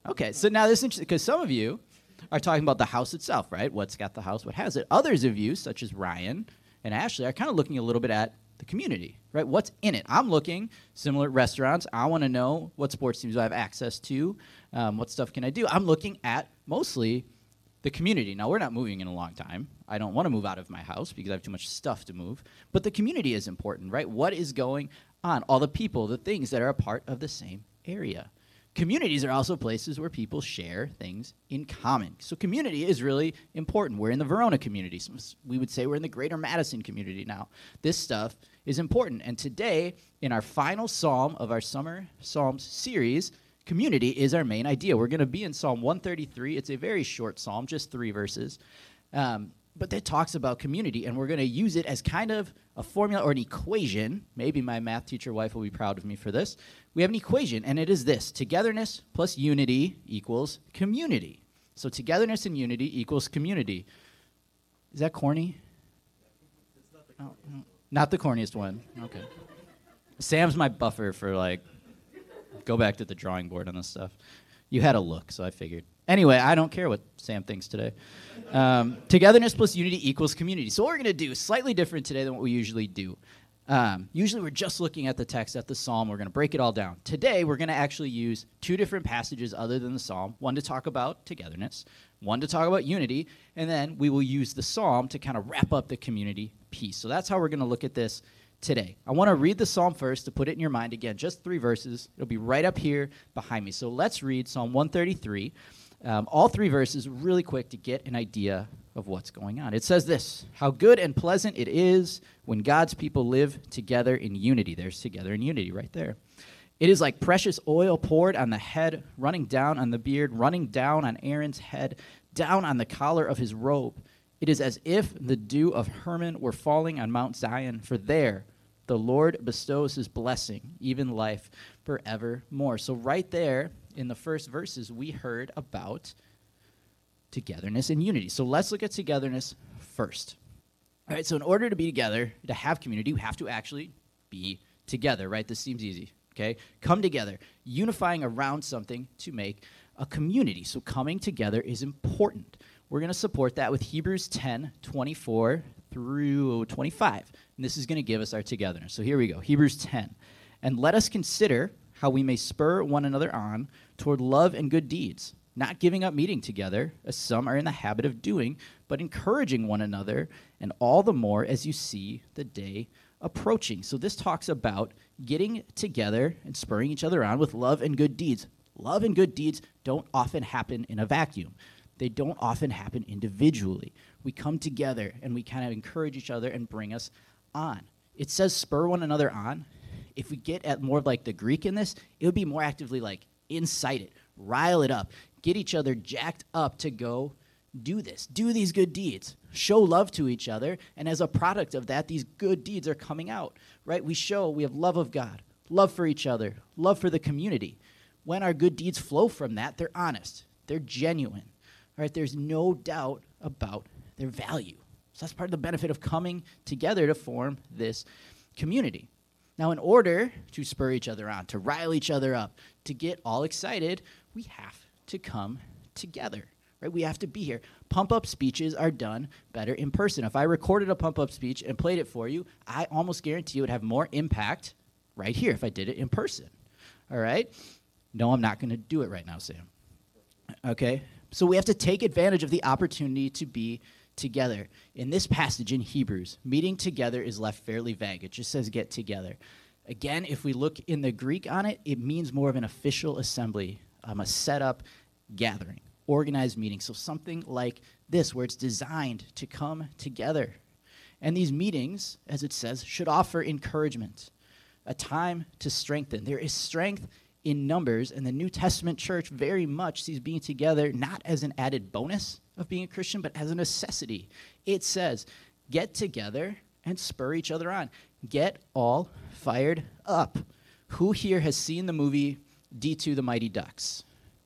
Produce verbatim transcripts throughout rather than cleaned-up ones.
Okay, so now this is interesting because some of you are talking about the house itself, right? What's got the house? What has it? Others of you, such as Ryan and Ashley, are kind of looking a little bit at the community, right? What's in it? I'm looking similar restaurants. I want to know what sports teams do I have access to. Um, what stuff can I do? I'm looking at mostly the community. Now, we're not moving in a long time. I don't want to move out of my house because I have too much stuff to move. But the community is important, right? What is going on? All the people, the things that are a part of the same area. Communities are also places where people share things in common. So community is really important. We're in the Verona community. So we would say we're in the Greater Madison community now. This stuff is important. And today, in our final psalm of our Summer Psalms series, community is our main idea. We're going to be in Psalm one thirty-three. It's a very short psalm, just three verses. Um, but that talks about community, and we're going to use it as kind of a formula or an equation. Maybe my math teacher wife will be proud of me for this. We have an equation, and it is this. Togetherness plus unity equals community. So togetherness and unity equals community. Is that corny? Not the, oh, mm, not the corniest one. Okay. Sam's my buffer for, like, go back to the drawing board on this stuff. You had a look, so I figured. Anyway, I don't care what Sam thinks today. Um, togetherness plus unity equals community. So what we're going to do is slightly different today than what we usually do. Um, usually we're just looking at the text, at the psalm. We're going to break it all down. Today we're going to actually use two different passages other than the psalm, one to talk about togetherness, one to talk about unity, and then we will use the psalm to kind of wrap up the community piece. So that's how we're going to look at this today. I want to read the psalm first to put it in your mind. Again, just three verses. It'll be right up here behind me. So let's read Psalm one thirty-three. Um, all three verses really quick to get an idea of what's going on. It says this: how good and pleasant it is when God's people live together in unity. There's together in unity right there. It is like precious oil poured on the head, running down on the beard, running down on Aaron's head, down on the collar of his robe. It is as if the dew of Hermon were falling on Mount Zion, for there the Lord bestows his blessing, even life forevermore. So right there in the first verses, we heard about togetherness and unity. So let's look at togetherness first. All right, so in order to be together, to have community, we have to actually be together, right? This seems easy, okay? Come together, unifying around something to make a community. So coming together is important. We're going to support that with Hebrews ten, twenty-four through twenty-five. And this is going to give us our togetherness. So here we go, Hebrews ten. And let us consider how we may spur one another on toward love and good deeds, not giving up meeting together, as some are in the habit of doing, but encouraging one another, and all the more as you see the day approaching. So this talks about getting together and spurring each other on with love and good deeds. Love and good deeds don't often happen in a vacuum. They don't often happen individually. We come together and we kind of encourage each other and bring us on. It says spur one another on. If we get at more of like the Greek in this, it would be more actively like incite it, rile it up, get each other jacked up to go do this, do these good deeds, show love to each other, and as a product of that, these good deeds are coming out, right? We show we have love of God, love for each other, love for the community. When our good deeds flow from that, they're honest, they're genuine, right? There's no doubt about their value. So that's part of the benefit of coming together to form this community. Now, in order to spur each other on, to rile each other up, to get all excited, we have to come together, right? We have to be here. Pump-up speeches are done better in person. If I recorded a pump-up speech and played it for you, I almost guarantee it would have more impact right here if I did it in person, all right? No, I'm not going to do it right now, Sam. Okay? So we have to take advantage of the opportunity to be together. In this passage in Hebrews, meeting together is left fairly vague. It just says get together. Again, if we look in the Greek on it, it means more of an official assembly, um, a set-up gathering, organized meeting. So something like this, where it's designed to come together. And these meetings, as it says, should offer encouragement, a time to strengthen. There is strength in numbers, and the New Testament church very much sees being together not as an added bonus of being a Christian, but as a necessity. It says, get together and spur each other on. Get all fired up. Who here has seen the movie D two, The Mighty Ducks?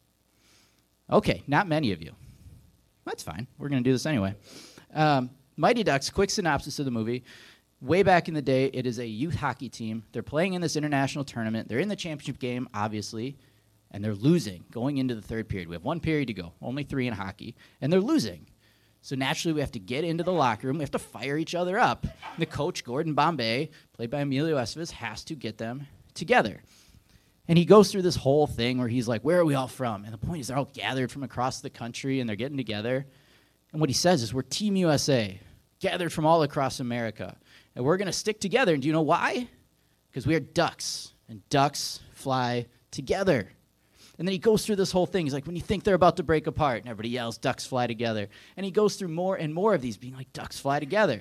Okay, not many of you. That's fine. We're going to do this anyway. Um, Mighty Ducks, quick synopsis of the movie. Way back in the day, it is a youth hockey team. They're playing in this international tournament. They're in the championship game, obviously. and they're losing going into the third period. We have one period to go, only three in hockey, and they're losing. So naturally, we have to get into the locker room. We have to fire each other up. And the coach, Gordon Bombay, played by Emilio Estevez, has to get them together. And he goes through this whole thing where he's like, where are we all from? And the point is they're all gathered from across the country, and they're getting together. And what he says is, we're Team U S A, gathered from all across America. And we're going to stick together. And do you know why? Because we are ducks, and ducks fly together. And then he goes through this whole thing. He's like, when you think they're about to break apart, and everybody yells, ducks fly together. And he goes through more and more of these being like, ducks fly together.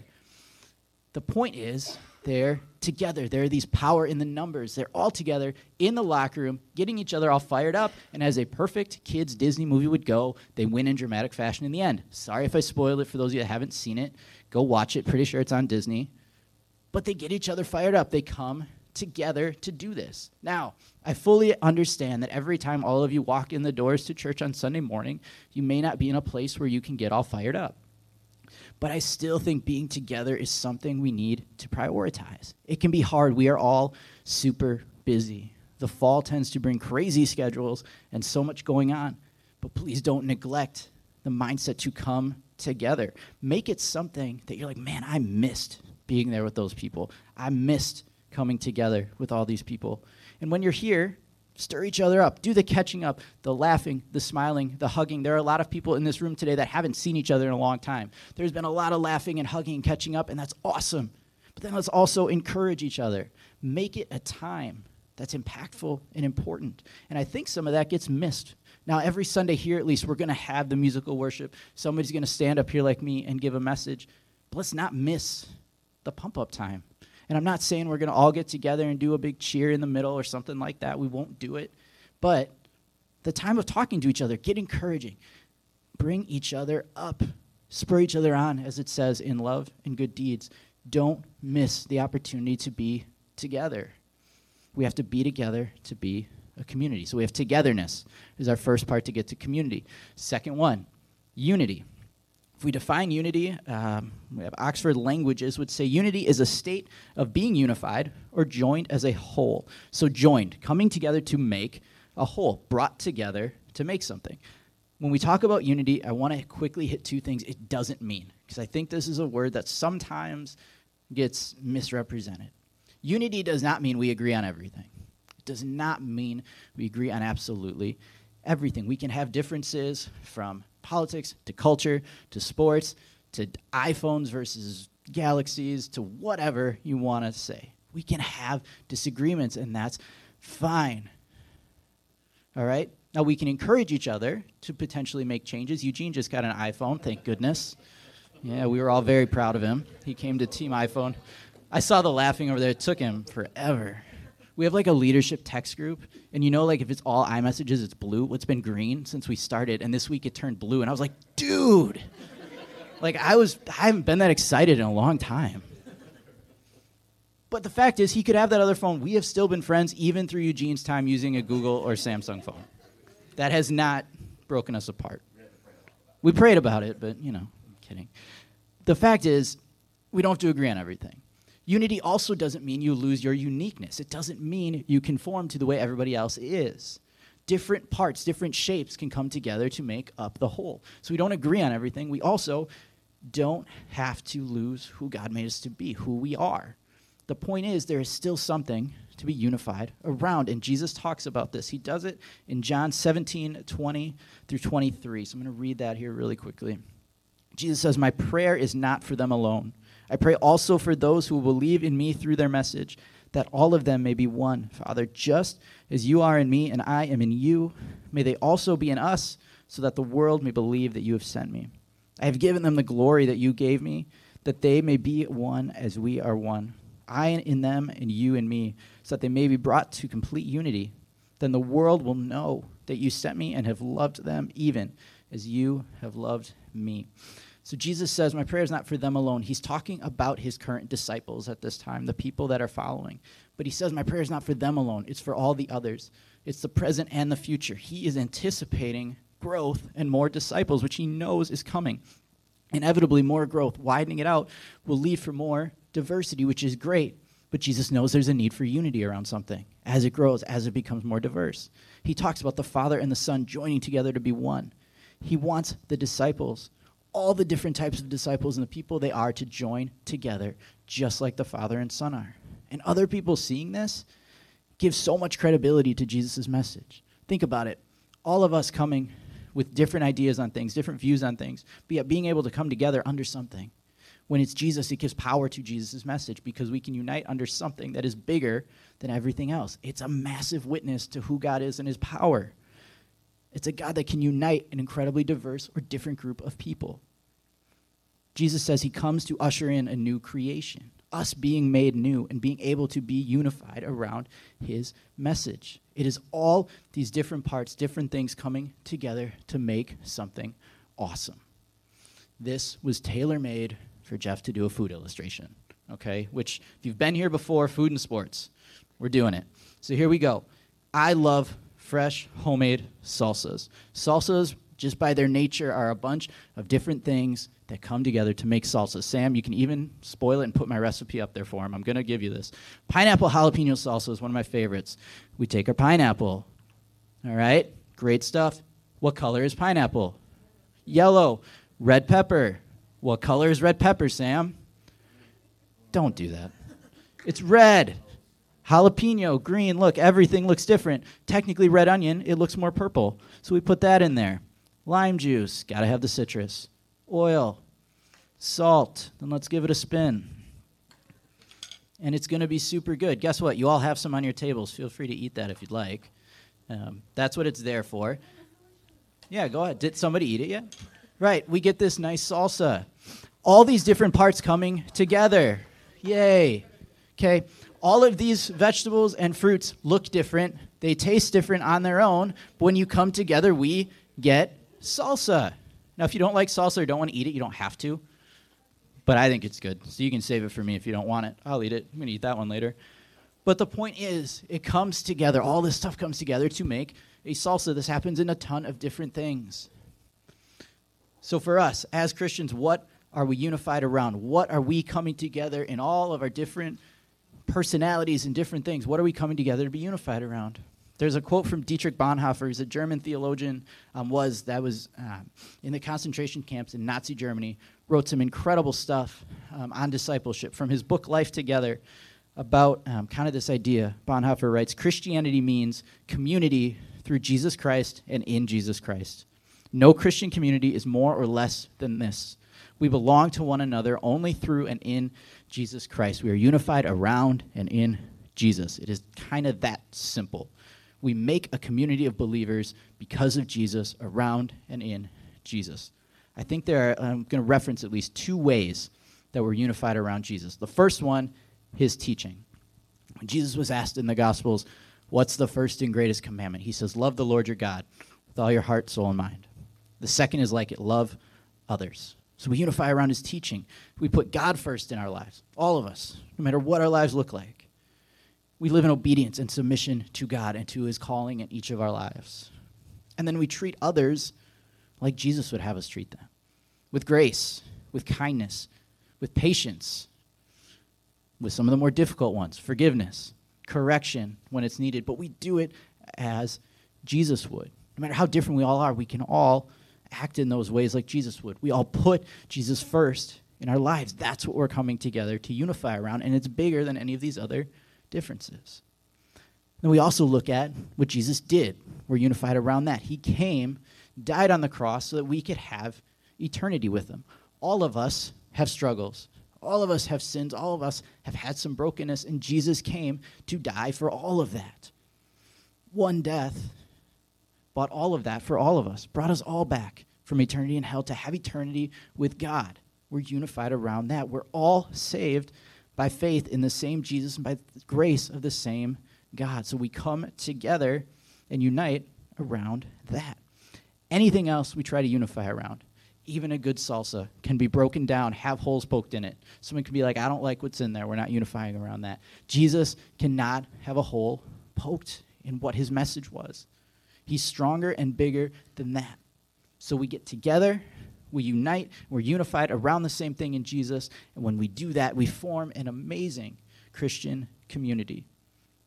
The point is, they're together. There are these power in the numbers. They're all together in the locker room, getting each other all fired up. And as a perfect kids' Disney movie would go, they win in dramatic fashion in the end. Sorry if I spoiled it for those of you that haven't seen it. Go watch it. Pretty sure it's on Disney. But they get each other fired up. They come together to do this. Now, I fully understand that every time all of you walk in the doors to church on Sunday morning, you may not be in a place where you can get all fired up. But I still think being together is something we need to prioritize. It can be hard. We are all super busy. The fall tends to bring crazy schedules and so much going on. But please don't neglect the mindset to come together. Make it something that you're like, man, I missed being there with those people. I missed coming together with all these people. And when you're here, stir each other up. Do the catching up, the laughing, the smiling, the hugging. There are a lot of people in this room today that haven't seen each other in a long time. There's been a lot of laughing and hugging and catching up, and that's awesome. But then let's also encourage each other. Make it a time that's impactful and important. And I think some of that gets missed. Now, every Sunday here, at least, we're going to have the musical worship. Somebody's going to stand up here like me and give a message. But let's not miss the pump-up time. And I'm not saying we're going to all get together and do a big cheer in the middle or something like that. We won't do it. But the time of talking to each other, get encouraging. Bring each other up. Spur each other on, as it says, in love and good deeds. Don't miss the opportunity to be together. We have to be together to be a community. So we have togetherness is our first part to get to community. Second one, unity. If we define unity, um, we have Oxford Languages would say unity is a state of being unified or joined as a whole. So joined, coming together to make a whole, brought together to make something. When we talk about unity, I want to quickly hit two things it doesn't mean, because I think this is a word that sometimes gets misrepresented. Unity does not mean we agree on everything. It does not mean we agree on absolutely everything. We can have differences from politics to culture to sports to iPhones versus galaxies to whatever you want to say. We can have disagreements, and that's fine. All right? Now, we can encourage each other to potentially make changes. Eugene just got an iPhone, thank goodness. Yeah, we were all very proud of him. He came to Team iPhone. I saw the laughing over there. It took him forever. We have like a leadership text group, and you know, like if it's all iMessages, it's blue. Well, it's been green since we started, and this week it turned blue, and I was like, dude, like I was, I haven't been that excited in a long time. But the fact is, he could have that other phone. We have still been friends even through Eugene's time using a Google or Samsung phone. That has not broken us apart. We prayed about it, but you know, I'm kidding. The fact is, we don't have to agree on everything. Unity also doesn't mean you lose your uniqueness. It doesn't mean you conform to the way everybody else is. Different parts, different shapes can come together to make up the whole. So we don't agree on everything. We also don't have to lose who God made us to be, who we are. The point is, there is still something to be unified around, and Jesus talks about this. He does it in John seventeen, twenty through twenty-three. So I'm going to read that here really quickly. Jesus says, "My prayer is not for them alone. I pray also for those who will believe in me through their message, that all of them may be one. Father, just as you are in me and I am in you, may they also be in us, so that the world may believe that you have sent me. I have given them the glory that you gave me, that they may be one as we are one. I in them and you in me, so that they may be brought to complete unity. Then the world will know that you sent me and have loved them even as you have loved me." So Jesus says, my prayer is not for them alone. He's talking about his current disciples at this time, the people that are following. But he says, my prayer is not for them alone. It's for all the others. It's the present and the future. He is anticipating growth and more disciples, which he knows is coming. Inevitably, more growth, widening it out, will lead for more diversity, which is great. But Jesus knows there's a need for unity around something. as it grows, as it becomes more diverse. He talks about the Father and the Son joining together to be one. He wants the disciples, all the different types of disciples and the people they are, to join together just like the Father and Son are. And other people seeing this give so much credibility to Jesus' message. Think about it. All of us coming with different ideas on things, different views on things, but yet being able to come together under something. When it's Jesus, it gives power to Jesus' message because we can unite under something that is bigger than everything else. It's a massive witness to who God is and his power. It's a God that can unite an incredibly diverse or different group of people. Jesus says he comes to usher in a new creation, us being made new and being able to be unified around his message. It is all these different parts, different things coming together to make something awesome. This was tailor-made for Jeff to do a food illustration, okay? Which, if you've been here before, food and sports, we're doing it. So here we go. I love fresh, homemade salsas. Salsas, just by their nature, are a bunch of different things that come together to make salsa. Sam, you can even spoil it and put my recipe up there for him. I'm going to give you this. Pineapple jalapeno salsa is one of my favorites. We take our pineapple. All right? Great stuff. What color is pineapple? Yellow. Red pepper. What color is red pepper, Sam? Don't do that. It's red. Jalapeno, green. Look, everything looks different. Technically, red onion, it looks more purple. So we put that in there. Lime juice. Got to have the citrus. Oil, salt, then let's give it a spin. And it's going to be super good. Guess what? You all have some on your tables. Feel free to eat that if you'd like. Um, that's what it's there for. Yeah, go ahead. Did somebody eat it yet? Right, we get this nice salsa. All these different parts coming together. Yay. Okay, all of these vegetables and fruits look different. They taste different on their own. But when you come together, we get salsa. Now, if you don't like salsa or don't want to eat it, you don't have to. But I think it's good, so you can save it for me if you don't want it. I'll eat it. I'm going to eat that one later. But the point is, it comes together. All this stuff comes together to make a salsa. This happens in a ton of different things. So for us, as Christians, what are we unified around? What are we coming together in all of our different personalities and different things? What are we coming together to be unified around? There's a quote from Dietrich Bonhoeffer. He's a German theologian, um, was that was uh, in the concentration camps in Nazi Germany, wrote some incredible stuff um, on discipleship from his book Life Together about um, kind of this idea. Bonhoeffer writes, Christianity means community through Jesus Christ and in Jesus Christ. No Christian community is more or less than this. We belong to one another only through and in Jesus Christ. We are unified around and in Jesus. It is kind of that simple. We make a community of believers because of Jesus, around and in Jesus. I think there are, I'm going to reference at least two ways that we're unified around Jesus. The first one, his teaching. When Jesus was asked in the Gospels, what's the first and greatest commandment? He says, love the Lord your God with all your heart, soul, and mind. The second is like it, love others. So we unify around his teaching. We put God first in our lives, all of us, no matter what our lives look like. We live in obedience and submission to God and to his calling in each of our lives. And then we treat others like Jesus would have us treat them, with grace, with kindness, with patience, with some of the more difficult ones, forgiveness, correction when it's needed. But we do it as Jesus would. No matter how different we all are, we can all act in those ways like Jesus would. We all put Jesus first in our lives. That's what we're coming together to unify around, and it's bigger than any of these other differences. Then we also look at what Jesus did. We're unified around that. He came, died on the cross so that we could have eternity with him. All of us have struggles. All of us have sins. All of us have had some brokenness, and Jesus came to die for all of that. One death bought all of that for all of us, brought us all back from eternity in hell to have eternity with God. We're unified around that. We're all saved by faith in the same Jesus and by the grace of the same God. So we come together and unite around that. Anything else we try to unify around, even a good salsa, can be broken down, have holes poked in it. Someone can be like, I don't like what's in there. We're not unifying around that. Jesus cannot have a hole poked in what his message was. He's stronger and bigger than that. So we get together, we unite, we're unified around the same thing in Jesus, and when we do that, we form an amazing Christian community.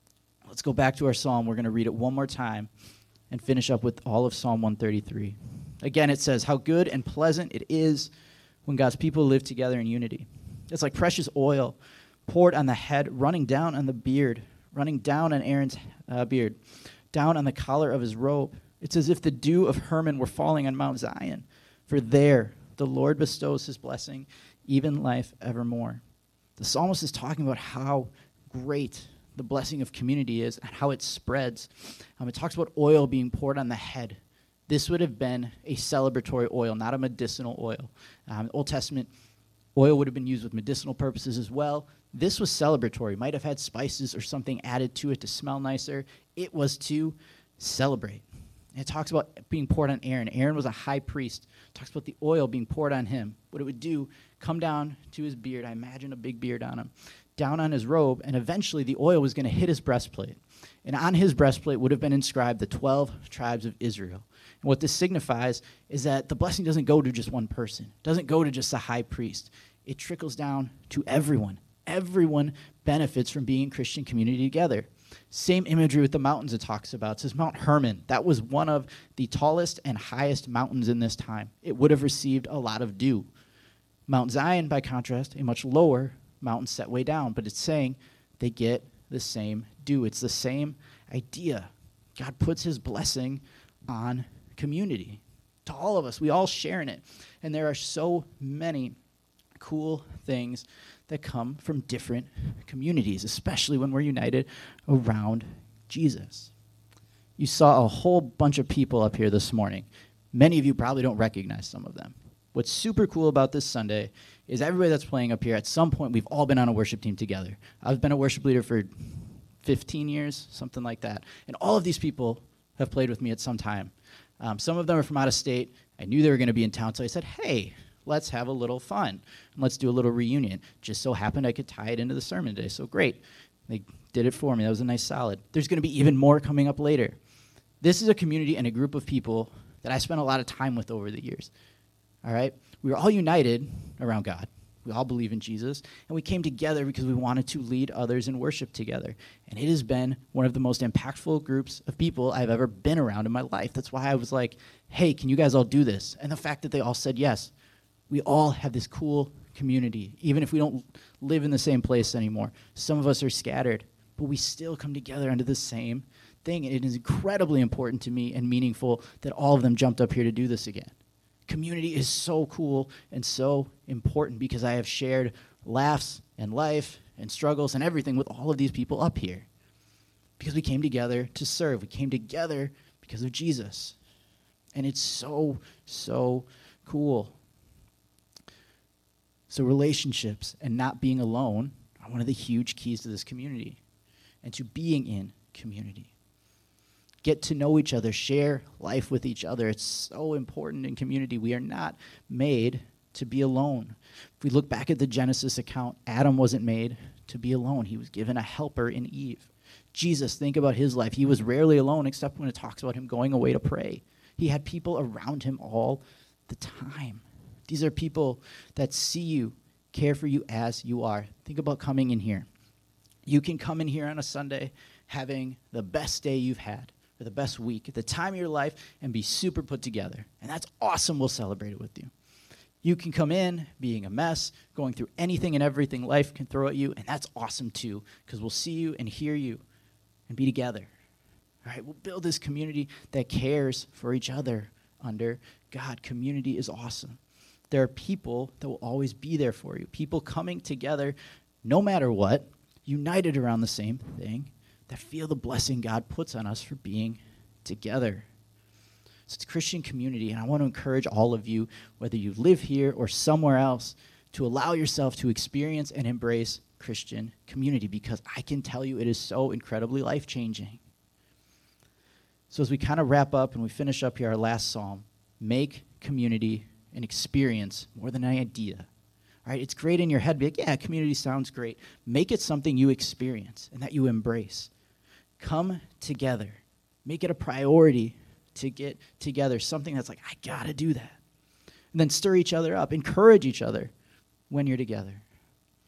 Let's go back to our psalm. We're going to read it one more time and finish up with all of Psalm one thirty-three. Again, it says, how good and pleasant it is when God's people live together in unity. It's like precious oil poured on the head, running down on the beard, running down on Aaron's uh, beard, down on the collar of his robe. It's as if the dew of Hermon were falling on Mount Zion. For there the Lord bestows his blessing, even life evermore. The psalmist is talking about how great the blessing of community is and how it spreads. Um, it talks about oil being poured on the head. This would have been a celebratory oil, not a medicinal oil. Um, Old Testament oil would have been used with medicinal purposes as well. This was celebratory. Might have had spices or something added to it to smell nicer. It was to celebrate. And it talks about being poured on Aaron. Aaron was a high priest. It talks about the oil being poured on him. What it would do, come down to his beard. I imagine a big beard on him. Down on his robe, and eventually the oil was going to hit his breastplate. And on his breastplate would have been inscribed the twelve tribes of Israel. And what this signifies is that the blessing doesn't go to just one person. It doesn't go to just the high priest. It trickles down to everyone. Everyone benefits from being in Christian community together. Same imagery with the mountains it talks about. It says Mount Hermon. That was one of the tallest and highest mountains in this time. It would have received a lot of dew. Mount Zion, by contrast, a much lower mountain set way down, but it's saying they get the same dew. It's the same idea. God puts his blessing on community to all of us. We all share in it. And there are so many cool things that come from different communities, especially when we're united around Jesus. You saw a whole bunch of people up here this morning. Many of you probably don't recognize some of them. What's super cool about this Sunday is everybody that's playing up here, at some point, we've all been on a worship team together. I've been a worship leader for fifteen years, something like that. And all of these people have played with me at some time. Um, some of them are from out of state. I knew they were going to be in town, so I said, hey, let's have a little fun. And let's do a little reunion. Just so happened I could tie it into the sermon today, so great. They did it for me. That was a nice solid. There's going to be even more coming up later. This is a community and a group of people that I spent a lot of time with over the years. All right? We were all united around God. We all believe in Jesus. And we came together because we wanted to lead others in worship together. And it has been one of the most impactful groups of people I've ever been around in my life. That's why I was like, hey, can you guys all do this? And the fact that they all said yes. We all have this cool community, even if we don't live in the same place anymore. Some of us are scattered, but we still come together under the same thing. And it is incredibly important to me and meaningful that all of them jumped up here to do this again. Community is so cool and so important because I have shared laughs and life and struggles and everything with all of these people up here. Because we came together to serve. We came together because of Jesus. And it's so, so cool. So relationships and not being alone are one of the huge keys to this community and to being in community. Get to know each other, share life with each other. It's so important in community. We are not made to be alone. If we look back at the Genesis account, Adam wasn't made to be alone. He was given a helper in Eve. Jesus, think about his life. He was rarely alone except when it talks about him going away to pray. He had people around him all the time. These are people that see you, care for you as you are. Think about coming in here. You can come in here on a Sunday having the best day you've had, or the best week, at the time of your life, and be super put together. And that's awesome. We'll celebrate it with you. You can come in being a mess, going through anything and everything life can throw at you, and that's awesome too, because we'll see you and hear you and be together. All right, we'll build this community that cares for each other under God. Community is awesome. There are people that will always be there for you, people coming together no matter what, united around the same thing, that feel the blessing God puts on us for being together. So it's a Christian community, and I want to encourage all of you, whether you live here or somewhere else, to allow yourself to experience and embrace Christian community, because I can tell you it is so incredibly life-changing. So as we kind of wrap up and we finish up here our last psalm, make community an experience more than an idea. All right, it's great in your head. Be like, yeah, community sounds great. Make it something you experience and that you embrace. Come together. Make it a priority to get together, something that's like, I got to do that. And then stir each other up. Encourage each other when you're together.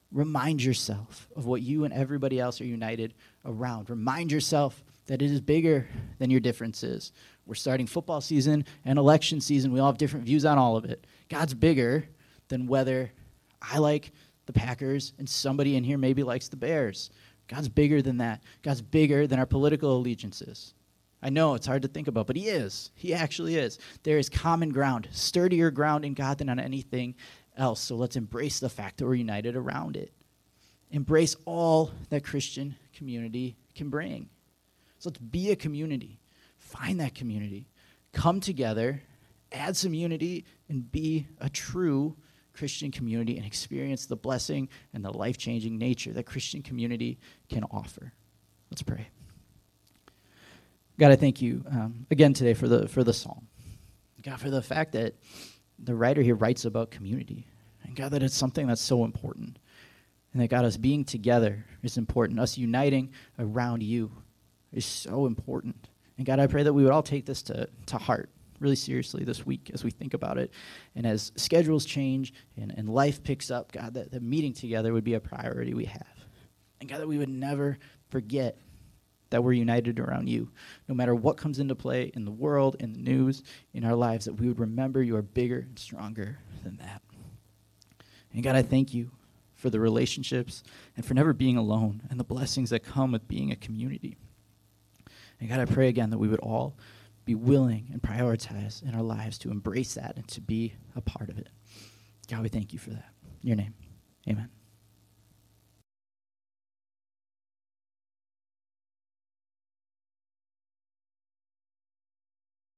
Remind yourself of what you and everybody else are united around. Remind yourself that it is bigger than your differences. We're starting football season and election season. We all have different views on all of it. God's bigger than whether I like the Packers and somebody in here maybe likes the Bears. God's bigger than that. God's bigger than our political allegiances. I know it's hard to think about, but he is. He actually is. There is common ground, sturdier ground in God than on anything else. So let's embrace the fact that we're united around it. Embrace all that Christian community can bring. So let's be a community. Find that community. Come together, add some unity, and be a true Christian community and experience the blessing and the life-changing nature that Christian community can offer. Let's pray. God, I thank you um, again today for the for the psalm. God, for the fact that the writer here writes about community. And God, that it's something that's so important. And that God, us being together is important. Us uniting around you is so important. And God, I pray that we would all take this to, to heart really seriously this week as we think about it. And as schedules change and, and life picks up, God, that, that meeting together would be a priority we have. And God, that we would never forget that we're united around you. No matter what comes into play in the world, in the news, in our lives, that we would remember you are bigger and stronger than that. And God, I thank you for the relationships and for never being alone and the blessings that come with being a community. And God, I pray again that we would all be willing and prioritize in our lives to embrace that and to be a part of it. God, we thank you for that. In your name, amen.